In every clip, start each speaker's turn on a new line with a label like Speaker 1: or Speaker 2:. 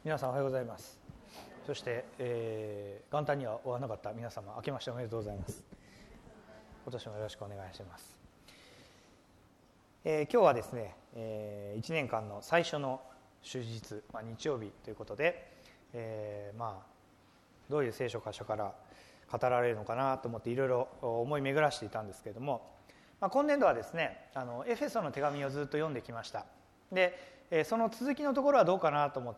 Speaker 1: 皆さんおはようございます。そして、元旦には終わらなかった皆様、明けましておめでとうございます。今年もよろしくお願いします。今日はですね、1年間の最初の終日、日曜日ということで、どういう聖書箇所から語られるのかなと思っていろいろ思い巡らしていたんですけれども、今年度はですね、エフェソの手紙をずっと読んできました。でその続きのところはどうかなと思って、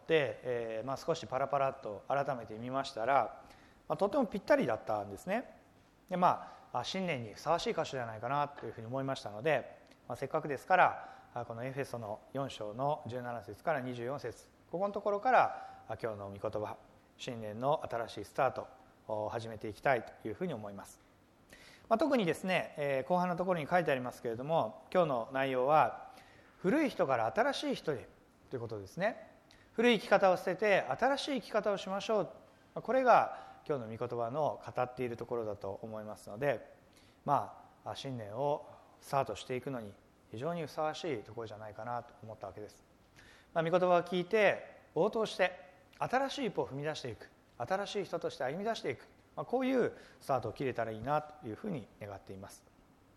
Speaker 1: 少しパラパラっと改めて見ましたら、とてもぴったりだったんですね。で新年にふさわしい箇所じゃないかなというふうに思いましたので、せっかくですからこのエフェソの4章の17節から24節、ここのところから今日の御言葉、新年の新しいスタートを始めていきたいというふうに思います。特にですね、後半のところに書いてありますけれども、今日の内容は古い人から新しい人へということですね。古い生き方を捨てて新しい生き方をしましょう、これが今日の御言葉の語っているところだと思いますので、新年をスタートしていくのに非常にふさわしいところじゃないかなと思ったわけです。御言葉を聞いて応答して新しい一歩を踏み出していく、新しい人として歩み出していく、こういうスタートを切れたらいいなというふうに願っています。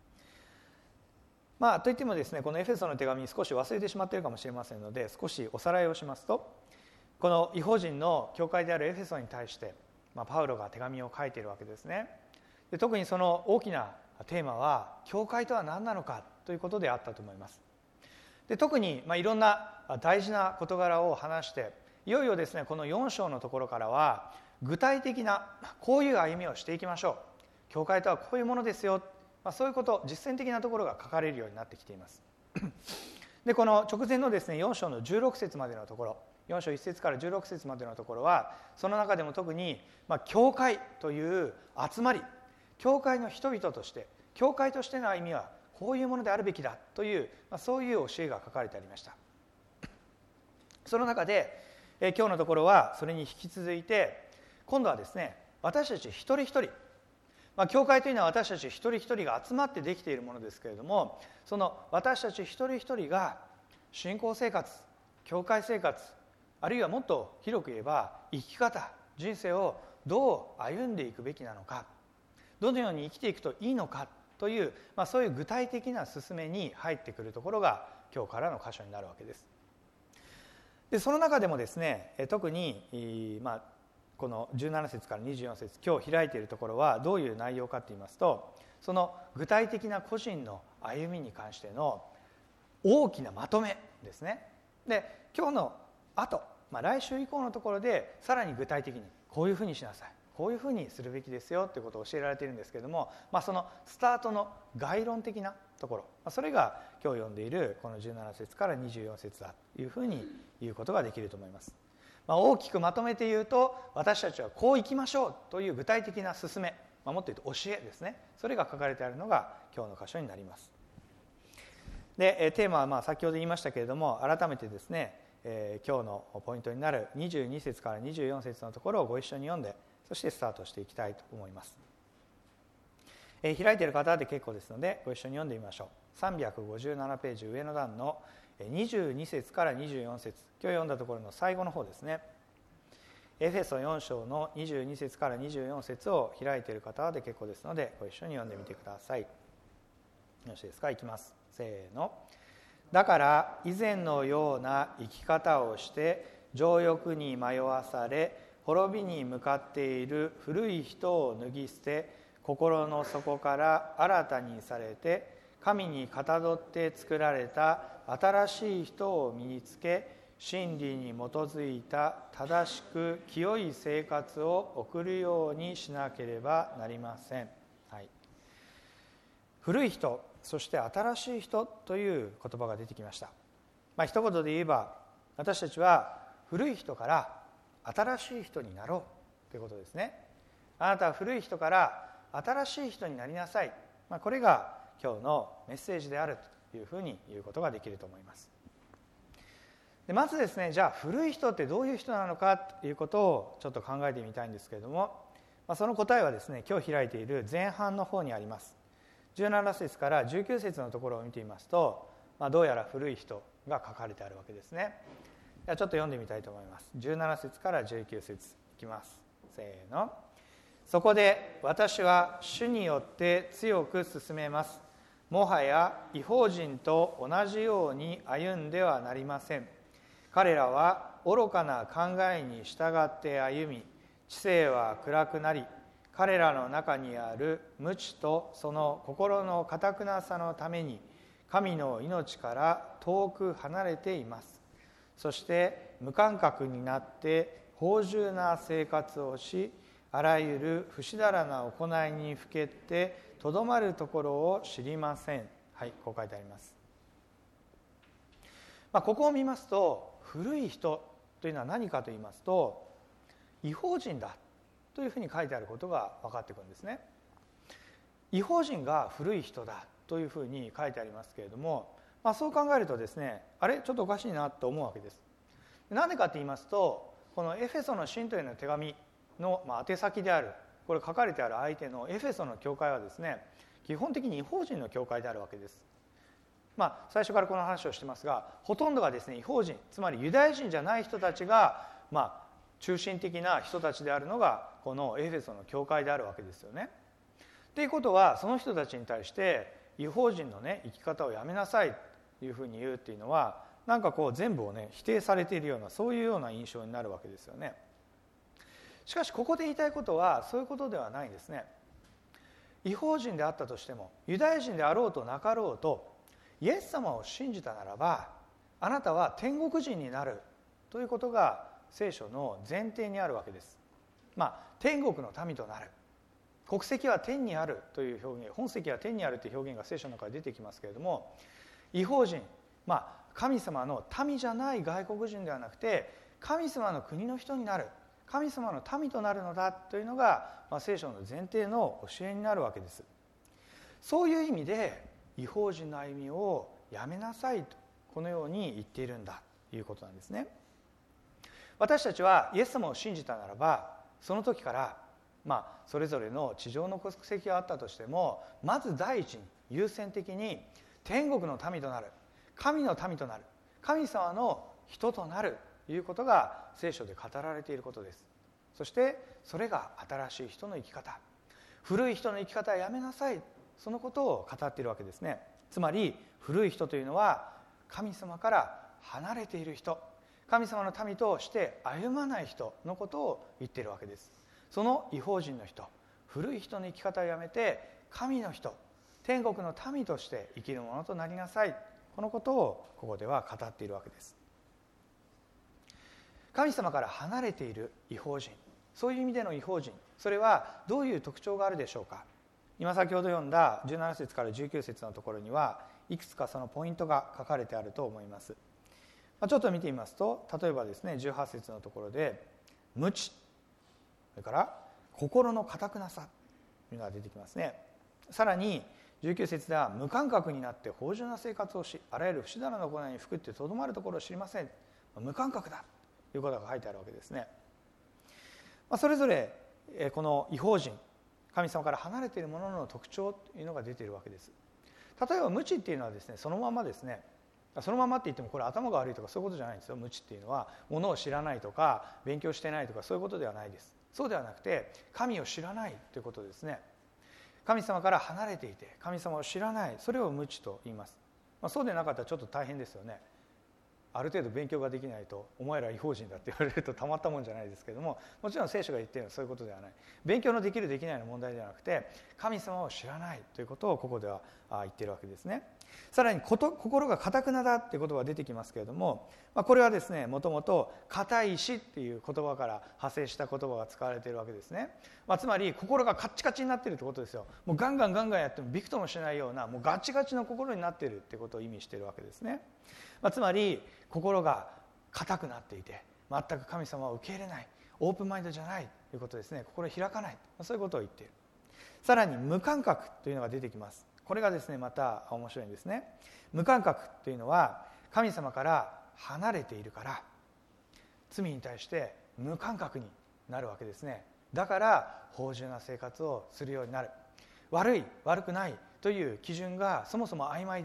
Speaker 1: といってもですね、このエフェソの手紙少し忘れてしまっているかもしれませんので、少しおさらいをしますと、この異邦人の教会であるエフェソに対して、パウロが手紙を書いているわけですね。で特にその大きなテーマは教会とは何なのかということであったと思います。で特にいろんな大事な事柄を話して、いよいよですね、この4章のところからは具体的なこういう歩みをしていきましょう、教会とはこういうものですよ、そういうこと、実践的なところが書かれるようになってきています。でこの直前のですね、4章の16節までのところ、4章1節から16節までのところは、その中でも特に、教会という集まり、教会の人々として、教会としての歩みはこういうものであるべきだという、そういう教えが書かれてありました。その中で、今日のところはそれに引き続いて、今度はですね、私たち一人一人、教会というのは私たち一人一人が集まってできているものですけれども、その私たち一人一人が信仰生活、教会生活、あるいはもっと広く言えば生き方、人生をどう歩んでいくべきなのか、どのように生きていくといいのかという、そういう具体的な進めに入ってくるところが今日からの箇所になるわけです。でその中でもですね、特にこの17節から24節、今日開いているところはどういう内容かといいますと、その具体的な個人の歩みに関しての大きなまとめですね。で今日の後、来週以降のところでさらに具体的にこういうふうにしなさい、こういうふうにするべきですよということを教えられているんですけれども、そのスタートの概論的なところ、それが今日読んでいるこの17節から24節だというふうに言うことができると思います。大きくまとめて言うと、私たちはこう生きましょうという具体的な勧め、もっと言うと教えですね、それが書かれてあるのが今日の箇所になります。でテーマは先ほど言いましたけれども、改めてですね、今日のポイントになる22節から24節のところをご一緒に読んで、そしてスタートしていきたいと思います。開いている方で結構ですのでご一緒に読んでみましょう。357ページ上の段の22節から24節、今日読んだところの最後の方ですね。エフェソ4章の22節から24節を開いている方で結構ですのでご一緒に読んでみてください。よろしいですか。いきます。せーの。だから以前のような生き方をして情欲に迷わされ滅びに向かっている古い人を脱ぎ捨て、心の底から新たにされて神にかたどって作られた新しい人を身につけ、真理に基づいた正しく清い生活を送るようにしなければなりません。古い人、そして新しい人という言葉が出てきました。一言で言えば、私たちは古い人から新しい人になろうということですね。あなたは古い人から新しい人になりなさい、これが今日のメッセージであるというふうに言うことができると思います。でまずですね、じゃあ古い人ってどういう人なのかということをちょっと考えてみたいんですけれども、その答えはですね、今日開いている前半の方にあります。17節から19節のところを見てみますと、どうやら古い人が書かれてあるわけですね。 ではちょっと読んでみたいと思います。17節から19節いきます。せーの。そこで私は主によって強く進めます。もはや異邦人と同じように歩んではなりません。彼らは愚かな考えに従って歩み、知性は暗くなり、彼らの中にある無知とその心の堅なさのために神の命から遠く離れています。そして無感覚になって放縦な生活をし、あらゆる不死だらな行いにふけってとどまるところを知りません。はい、こう書いてあります。ここを見ますと、古い人というのは何かと言いますと、異邦人だというふうに書いてあることが分かってくるんですね。異邦人が古い人だというふうに書いてありますけれども、そう考えるとですね、あれちょっとおかしいなと思うわけです。なんでかと言いますと、このエフェソの信徒への手紙の宛先である、これ書かれてある相手のエフェソの教会はですね、基本的に異邦人の教会であるわけです。最初からこの話をしてますが、ほとんどがですね、異邦人、つまりユダヤ人じゃない人たちが中心的な人たちであるのがこのエフェソの教会であるわけですよね。ということは、その人たちに対して異邦人の生き方をやめなさいというふうに言うっていうのは、なんか全部を否定されているような、そういうような印象になるわけですよね。しかしここで言いたいことはそういうことではないんですね。異邦人であったとしても、ユダヤ人であろうとなかろうと、イエス様を信じたならば、あなたは天国人になるということが聖書の前提にあるわけです。天国の民となる、国籍は天にあるという表現、本籍は天にあるという表現が聖書の中で出てきますけれども、異邦人、神様の民じゃない外国人ではなくて、神様の国の人になる、神様の民となるのだというのが、聖書の前提の教えになるわけです。そういう意味で異邦人の歩みをやめなさいと、このように言っているんだということなんですね。私たちはイエス様を信じたならば、その時からそれぞれの地上の国籍があったとしても、まず第一に優先的に天国の民となる、神の民となる、神様の人となるということが聖書で語られていることです。そしてそれが新しい人の生き方、古い人の生き方はやめなさい、そのことを語っているわけですね。つまり古い人というのは神様から離れている人、神様の民として歩まない人のことを言っているわけです。その異邦人の人、古い人の生き方をやめて神の人、天国の民として生きるものとなりなさい、このことをここでは語っているわけです。神様から離れている異邦人、そういう意味での異邦人、それはどういう特徴があるでしょうか。今先ほど読んだ17節から19節のところにはいくつかそのポイントが書かれてあると思います。ちょっと見てみますと、例えばですね、18節のところで無知、それから心の堅なさというのが出てきますね。さらに19節では無感覚になって放縦な生活をし、あらゆる不死だらな行いにふくってとどまるところを知りません。無感覚だということが書いてあるわけですね。それぞれこの異邦人、神様から離れているものの特徴というのが出ているわけです。例えば無知っていうのはですね、そのままですね、そのままって言ってもこれ頭が悪いとかそういうことじゃないんですよ。無知っていうのはものを知らないとか勉強してないとかそういうことではないです。そうではなくて神を知らないということですね。神様から離れていて神様を知らない、それを無知と言います。そうでなかったらちょっと大変ですよね。ある程度勉強ができないとお前ら異邦人だって言われるとたまったもんじゃないですけども、もちろん聖書が言っているのはそういうことではない、勉強のできるできないの問題ではなくて神様を知らないということをここでは言っているわけですね。さらに心が堅くなだっていう言葉が出てきますけれども、これはですね、もともと堅い石っていう言葉から派生した言葉が使われているわけですね。つまり心がカッチカチになっているってことですよ。もうガンガンやってもびくともしないようなもうガチガチの心になっているってことを意味しているわけですね。つまり心が硬くなっていて全く神様を受け入れない、オープンマインドじゃないということですね。心開かない、そういうことを言っている。さらに無感覚というのが出てきます。これがですねまた面白いんですね。無感覚というのは神様から離れているから罪に対して無感覚になるわけですね。だから放縦な生活をするようになる。悪い悪くないという基準がそもそも曖昧で、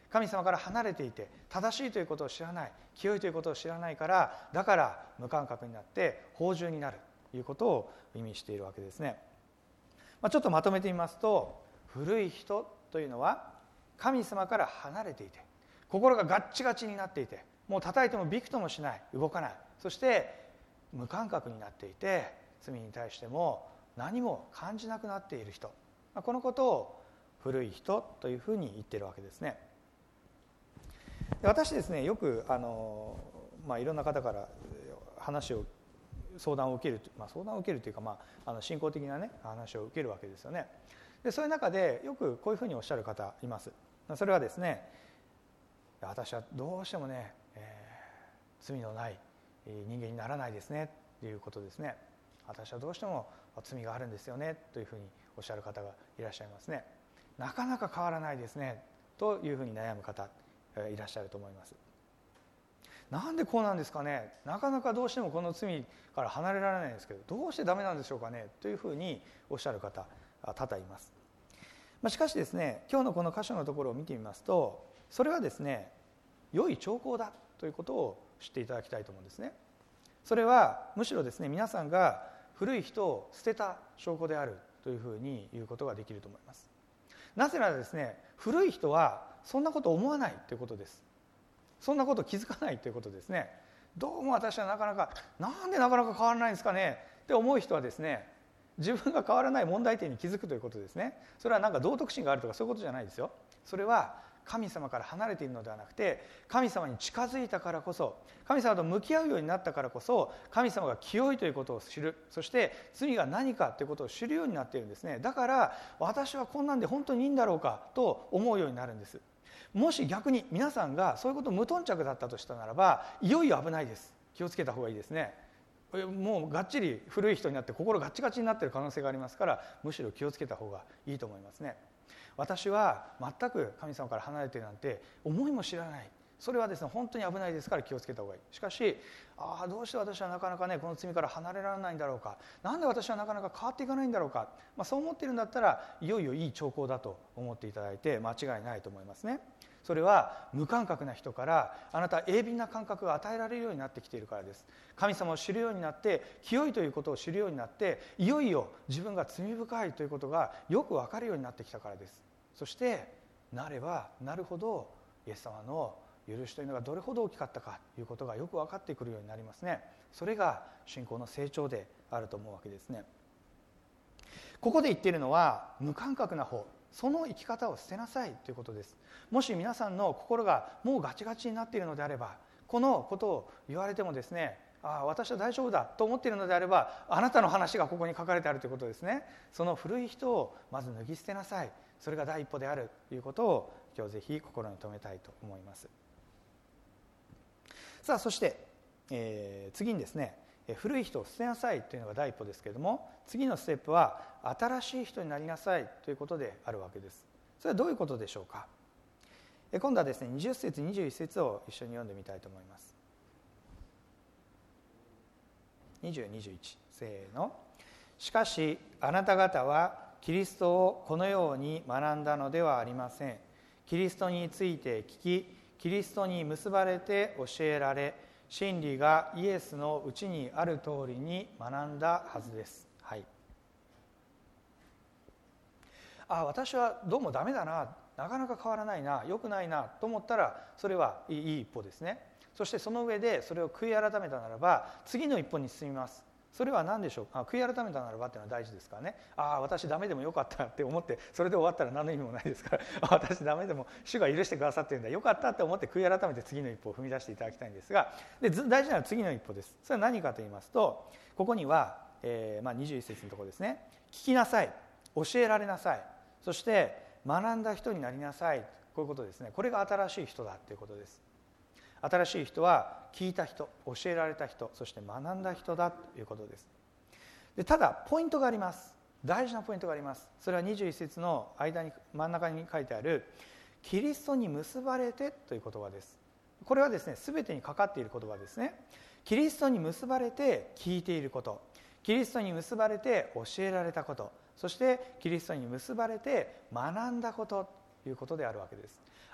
Speaker 1: 神様から離れていて正しいということを知らない、清いということを知らないから、だから無感覚になって放縦になるということを意味しているわけですね。ちょっとまとめてみますと、古い人というのは神様から離れていて、心がガッチガチになっていて、もう叩いてもびくともしない、動かない、そして無感覚になっていて、罪に対しても何も感じなくなっている人、このことを古い人というふうに言っているわけですね。私ですね、よくいろんな方から相談を受ける、相談を受けるというか、信仰的なね話を受けるわけですよね。でそういう中でよくこういうふうにおっしゃる方います。それはですね、私はどうしてもね、罪のない人間にならないですねということですね。私はどうしても罪があるんですよねというふうにおっしゃる方がいらっしゃいますね。なかなか変わらないですねというふうに悩む方いらっしゃると思います。なんでこうなんですかね、なかなかどうしてもこの罪から離れられないんですけど、どうしてダメなんでしょうかねというふうにおっしゃる方多々います。しかしですね、今日のこの箇所のところを見てみますと、それはですね、良い兆候だということを知っていただきたいと思うんですね。それはむしろですね、皆さんが古い人を捨てた証拠であるというふうに言うことができると思います。なぜならですね、古い人はそんなことを思わないということです。そんなこと気づかないということですね。どうも私はなんでなかなか変わらないんですかねって思う人はですね、自分が変わらない問題点に気づくということですね。それは道徳心があるとかそういうことじゃないですよ。それは神様から離れているのではなくて、神様に近づいたからこそ、神様と向き合うようになったからこそ、神様が清いということを知る、そして罪が何かということを知るようになっているんですね。だから私はこんなんで本当にいいんだろうかと思うようになるんです。もし逆に皆さんがそういうこと無頓着だったとしたならば、いよいよ危ないです。気をつけた方がいいですね。もうがっちり古い人になって心ガチガチになっている可能性がありますから、むしろ気をつけた方がいいと思いますね。私は全く神様から離れているなんて思いも知らない、それはですね本当に危ないですから気をつけた方がいい。しかしどうして私はなかなかねこの罪から離れられないんだろうか、なんで私はなかなか変わっていかないんだろうか、そう思っているんだったらいよいよいい兆候だと思っていただいて間違いないと思いますね。それは無感覚な人からあなたは鋭敏な感覚が与えられるようになってきているからです。神様を知るようになって、清いということを知るようになって、いよいよ自分が罪深いということがよく分かるようになってきたからです。そしてなればなるほどイエス様の許しというのがどれほど大きかったかということがよく分かってくるようになりますね。それが信仰の成長であると思うわけですね。ここで言っているのは無感覚な方、その生き方を捨てなさいということです。もし皆さんの心がもうガチガチになっているのであれば、このことを言われてもですね、私は大丈夫だと思っているのであれば、あなたの話がここに書かれてあるということですね。その古い人をまず脱ぎ捨てなさい、それが第一歩であるということを今日ぜひ心に留めたいと思います。さあそして、次にですね、古い人を捨てなさいというのが第一歩ですけれども、次のステップは新しい人になりなさいということであるわけです。それはどういうことでしょうか。今度はですね、20節21節を一緒に読んでみたいと思います。20、21、せーの。しかしあなた方はキリストをこのように学んだのではありません。キリストについて聞き、キリストに結ばれて教えられ、真理がイエスのうちにある通りに学んだはずです。はい。私はどうもダメだな、なかなか変わらないな、良くないなと思ったら、それはいい一歩ですね。そしてその上でそれを悔い改めたならば、次の一歩に進みます。それは何でしょうか。悔い改めたならばっていうのは大事ですからね。私ダメでもよかったって思ってそれで終わったら何の意味もないですから私ダメでも主が許してくださっているんだ、よかったって思って悔い改めて次の一歩を踏み出していただきたいんですが、で大事なのは次の一歩です。それは何かと言いますと、ここには、21節のところですね。聞きなさい、教えられなさい、そして学んだ人になりなさい、こういうことですね。これが新しい人だということです。新しい人は聞いた人、教えられた人、そして学んだ人だということです。でただポイントがあります。大事なポイントがあります。それは21節の間に真ん中に書いてあるキリストに結ばれてという言葉です。これはですね、全てにかかっている言葉ですね。キリストに結ばれて聞いていること、キリストに結ばれて教えられたこと、そしてキリストに結ばれて学んだことということであるわけです。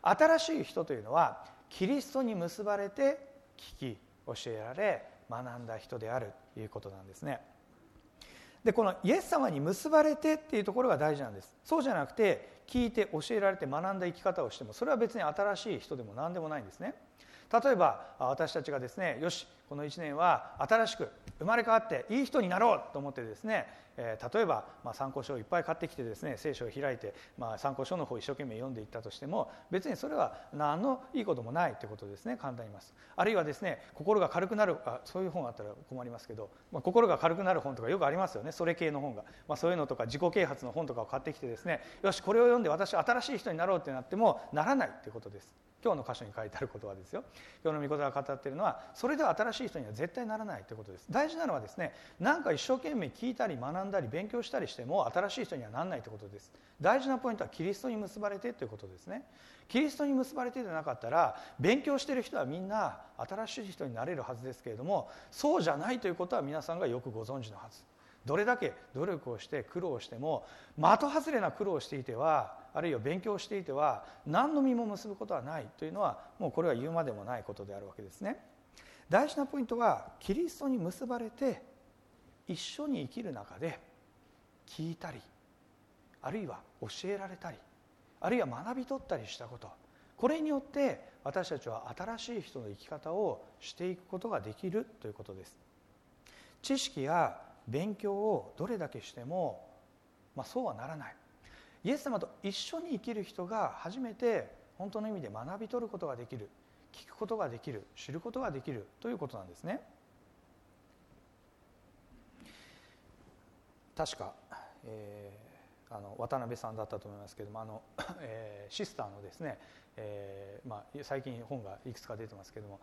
Speaker 1: 新しい人というのはキリストに結ばれて聞き教えられ学んだ人であるということなんですね。でこのイエス様に結ばれてっていうところが大事なんです。そうじゃなくて聞いて教えられて学んだ生き方をしてもそれは別に新しい人でも何でもないんですね。例えば私たちがですね、よしこの1年は新しく生まれ変わっていい人になろうと思ってですね、例えば参考書をいっぱい買ってきてですね、聖書を開いて参考書の方を一生懸命読んでいったとしても別にそれは何のいいこともないということですね。簡単に言います。あるいはですね、心が軽くなるそういう本あったら困りますけど、心が軽くなる本とかよくありますよね。それ系の本が、そういうのとか自己啓発の本とかを買ってきてですね、よしこれを読んで私は新しい人になろうってなってもならないということです。今日の箇所に書いてある言葉ですよ。今日の御言葉が語っているのはそれでは新しい人には絶対ならないということです。大事なのはですね、何か一生懸命聞いたり学んだり勉強したりしても新しい人にはならないということです。大事なポイントはキリストに結ばれてということですね。キリストに結ばれてでなかったら勉強している人はみんな新しい人になれるはずですけれども、そうじゃないということは皆さんがよくご存知のはず。どれだけ努力をして苦労しても的外れな苦労をしていては、あるいは勉強していては何の実も結ぶことはないというのはもうこれは言うまでもないことであるわけですね。大事なポイントはキリストに結ばれて一緒に生きる中で聞いたり、あるいは教えられたり、あるいは学び取ったりしたこと、これによって私たちは新しい人の生き方をしていくことができるということです。知識や勉強をどれだけしても、そうはならない。イエス様と一緒に生きる人が初めて本当の意味で学び取ることができる、聞くことができる、知ることができるということなんですね。確か、渡辺さんだったと思いますけども、シスターのですね、最近本がいくつか出てますけども、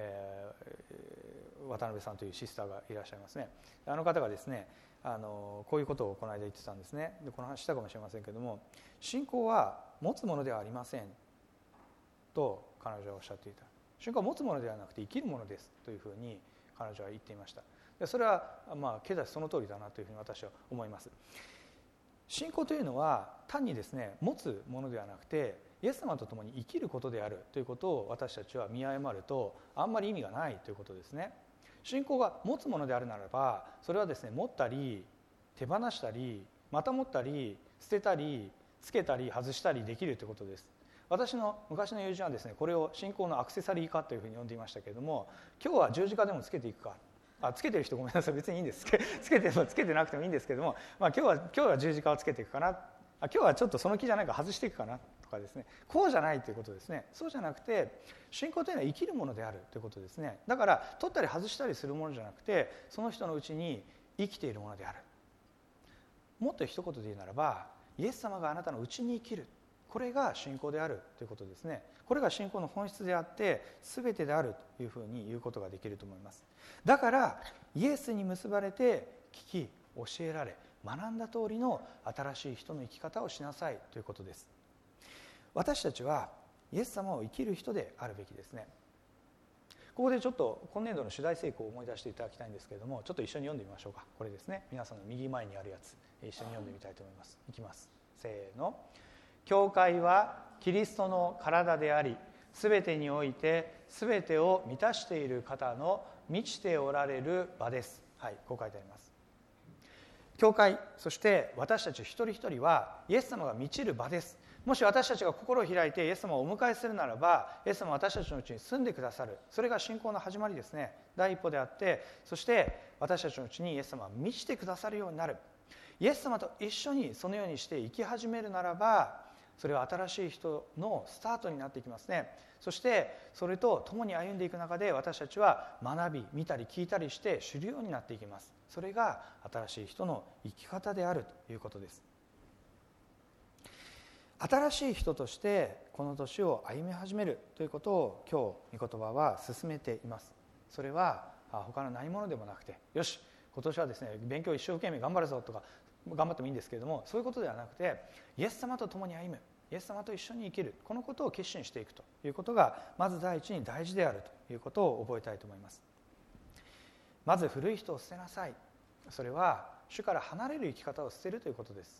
Speaker 1: 渡辺さんというシスターがいらっしゃいますね。あの方がですね、こういうことをこの間言ってたんですね。でこの話したかもしれませんけども、信仰は持つものではありませんと彼女はおっしゃっていた。信仰は持つものではなくて生きるものですというふうに彼女は言っていました。でそれは経済その通りだなというふうに私は思います。信仰というのは単にですね持つものではなくてイエス様と共に生きることであるということを私たちは見誤るとあんまり意味がないということですね。信仰が持つものであるならばそれはですね持ったり手放したりまた持ったり捨てたりつけたり外したりできるということです。私の昔の友人はですねこれを信仰のアクセサリー化というふうに呼んでいましたけれども、今日は十字架でもつけていくか、つけてる人ごめんなさい、別にいいんです、つけてなくてもいいんですけども、今日は十字架をつけていくかな、今日はちょっとその気じゃないから外していくかなとかですね、こうじゃないということですね。そうじゃなくて信仰というのは生きるものであるということですね。だから取ったり外したりするものじゃなくてその人のうちに生きているものである。もっと一言で言うならばイエス様があなたのうちに生きる、これが信仰であるということですね。これが信仰の本質であって全てであるというふうに言うことができると思います。だからイエスに結ばれて聞き教えられ学んだ通りの新しい人の生き方をしなさいということです。私たちはイエス様を生きる人であるべきですね。ここでちょっと今年度の主題聖句を思い出していただきたいんですけれども、ちょっと一緒に読んでみましょうか。これですね、皆さんの右前にあるやつ一緒に読んでみたいと思います。いきます、せーの。教会はキリストの体であり、すべてにおいてすべてを満たしている方の満ちておられる場です。はい、こう書いてあります。教会、そして私たち一人一人はイエス様が満ちる場です。もし私たちが心を開いてイエス様をお迎えするならば、イエス様は私たちのうちに住んでくださる。それが信仰の始まりですね。第一歩であって、そして私たちのうちにイエス様は満ちてくださるようになる。イエス様と一緒にそのようにして生き始めるならば、それは新しい人のスタートになっていきますね。そしてそれと共に歩んでいく中で私たちは学び、見たり聞いたりして知るようになっていきます。それが新しい人の生き方であるということです。新しい人としてこの年を歩み始めるということを今日御言葉は進めています。それは他の何者でもなくて、よし今年はですね勉強一生懸命頑張るぞとか頑張ってもいいんですけれども、そういうことではなくてイエス様と共に歩む、イエス様と一緒に生きる、このことを決心していくということがまず第一に大事であるということを覚えたいと思います。まず古い人を捨てなさい。それは主から離れる生き方を捨てるということです。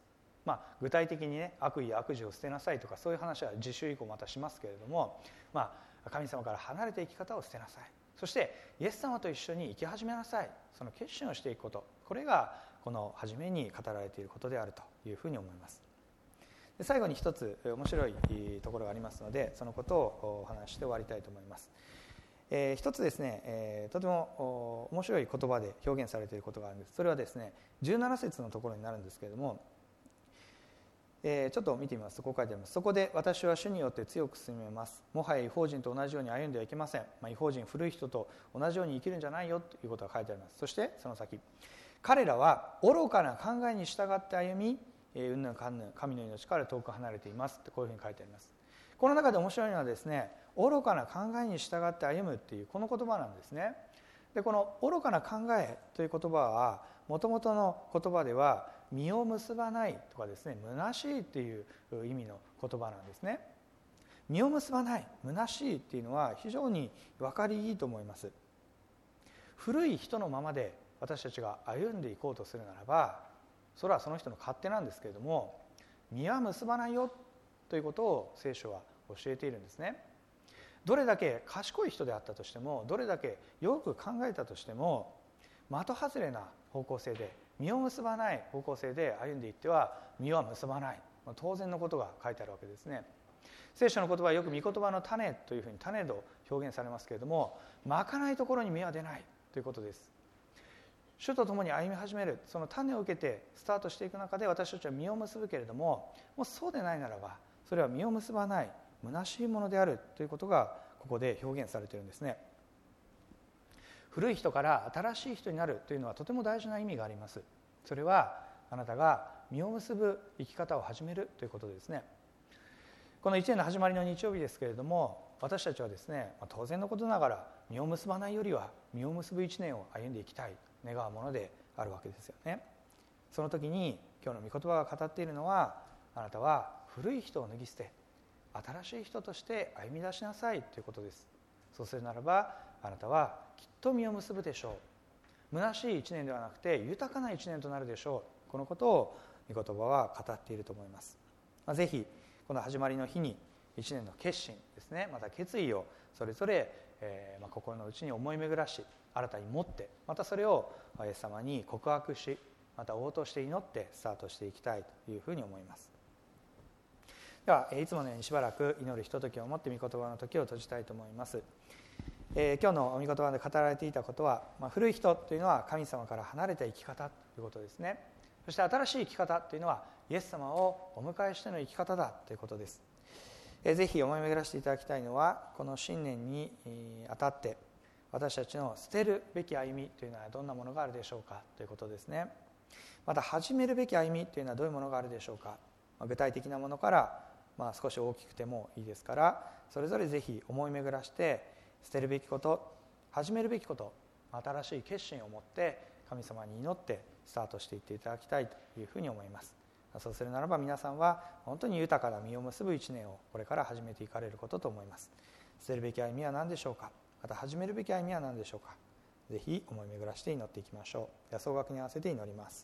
Speaker 1: 具体的にね、悪意や悪事を捨てなさいとか、そういう話は次週以降またしますけれども、神様から離れた生き方を捨てなさい、そしてイエス様と一緒に生き始めなさい、その決心をしていくこと、これがこの初めに語られていることであるというふうに思います。で最後に一つ面白いところがありますので、そのことをお話して終わりたいと思います。一つですね、とても面白い言葉で表現されていることがあるんです。それはですね、17節のところになるんですけれども、ちょっと見てみますと、こう書いてあります。そこで私は主によって強く進めます。もはや異邦人と同じように歩んではいけません。異邦人、古い人と同じように生きるんじゃないよということが書いてあります。そしてその先、彼らは愚かな考えに従って歩み、うんぬんかんぬん、神の命から遠く離れていますってこういうふうに書いてあります。この中で面白いのはですね、愚かな考えに従って歩むっていうこの言葉なんですね。でこの愚かな考えという言葉はもともとの言葉では実を結ばないとかですね、虚しいっていう意味の言葉なんですね。実を結ばない、虚しいっていうのは非常に分かりいいと思います。古い人のままで私たちが歩んでいこうとするならば、それはその人の勝手なんですけれども、実は結ばないよということを聖書は教えているんですね。どれだけ賢い人であったとしても、どれだけよく考えたとしても、的外れな方向性で、実を結ばない方向性で歩んでいっては実は結ばない、当然のことが書いてあるわけですね。聖書の言葉はよく御言葉の種というふうに種と表現されますけれども、まかないところに実は出ないということです。主と共に歩み始める、その種を受けてスタートしていく中で私たちは実を結ぶけれども、もうそうでないならばそれは実を結ばない虚しいものであるということがここで表現されているんですね。古い人から新しい人になるというのはとても大事な意味があります。それはあなたが実を結ぶ生き方を始めるということですね。この1年の始まりの日曜日ですけれども、私たちはですね、当然のことながら実を結ばないよりは実を結ぶ1年を歩んでいきたい願うものであるわけですよね。その時に今日の御言葉が語っているのは、あなたは古い人を脱ぎ捨て新しい人として歩み出しなさいということです。そうするならばあなたはきっと実を結ぶでしょう。虚しい1年ではなくて豊かな1年となるでしょう。このことを御言葉は語っていると思います。ぜひこの始まりの日に1年の決心ですね、また決意をそれぞれ、心の内に思い巡らし新たに持って、またそれをイエス様に告白し、また応答して祈ってスタートしていきたいというふうに思います。ではいつものようにしばらく祈るひとときを持って御言葉の時を閉じたいと思います。今日の御言葉で語られていたことは、古い人というのは神様から離れた生き方ということですね。そして新しい生き方というのはイエス様をお迎えしての生き方だということです。ぜひ思い巡らせていただきたいのは、この新年にあたって私たちの捨てるべき歩みというのはどんなものがあるでしょうかということですね。また始めるべき歩みというのはどういうものがあるでしょうか。具体的なものから少し大きくてもいいですから、それぞれぜひ思い巡らして捨てるべきこと、始めるべきこと、新しい決心を持って神様に祈ってスタートしていっていただきたいというふうに思います。そうするならば皆さんは本当に豊かな実を結ぶ一年をこれから始めていかれることと思います。捨てるべき歩みは何でしょうか。また始めるべき歩みは何でしょうか。ぜひ思い巡らして祈っていきましょう。総額に合わせて祈ります。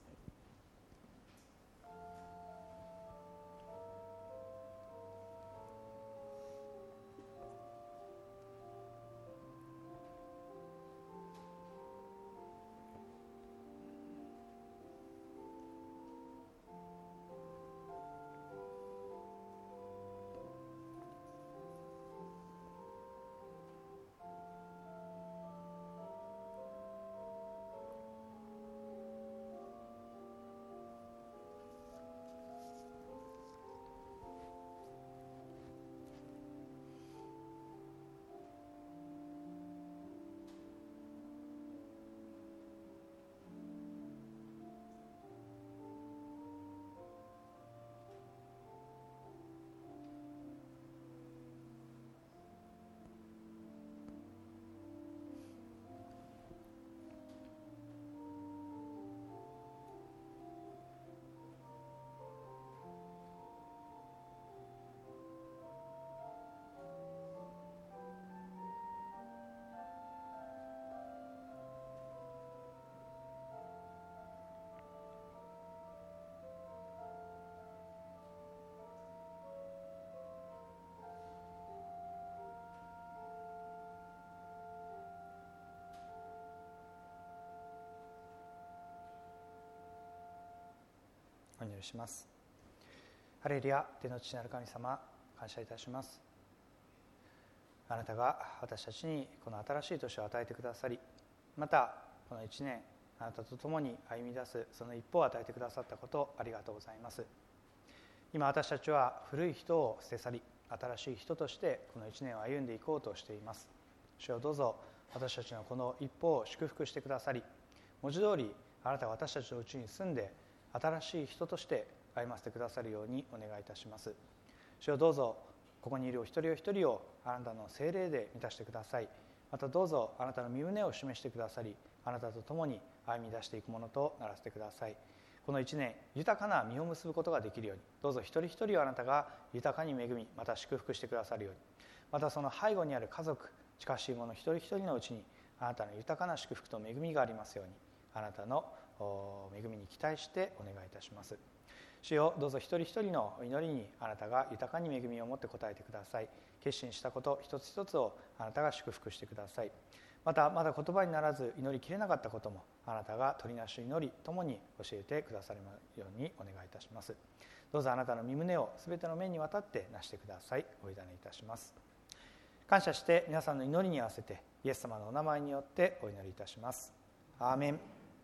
Speaker 1: お祈りします。ハレルヤ、天の父なる神様、感謝いたします。あなたが私たちにこの新しい年を与えてくださり、またこの1年あなたと共に歩み出すその一歩を与えてくださったことありがとうございます。今私たちは古い人を捨て去り、新しい人としてこの1年を歩んでいこうとしています。主よ、どうぞ私たちのこの一歩を祝福してくださり、文字通りあなたが私たちのうちに住んで新しい人として歩ませてくださるようにお願いいたします。主よ、どうぞここにいるお一人お一人をあなたの聖霊で満たしてください。またどうぞあなたの御胸を示してくださり、あなたと共に歩み出していくものとならせてください。この1年豊かな実を結ぶことができるように、どうぞ一人一人をあなたが豊かに恵み、また祝福してくださるように、またその背後にある家族、近しい者一人一人のうちにあなたの豊かな祝福と恵みがありますように、あなたの恵みに期待してお願いいたします。主よ、どうぞ一人一人の祈りにあなたが豊かに恵みを持って応えてください。決心したこと一つ一つをあなたが祝福してください。まだ言葉にならず祈りきれなかったこともあなたが取りなし祈りともに教えてくださるようにお願いいたします。どうぞあなたの御胸をすべての面にわたってなしてください。お委ねいたします。感謝して皆さんの祈りに合わせてイエス様のお名前によってお祈りいたします。アーメン。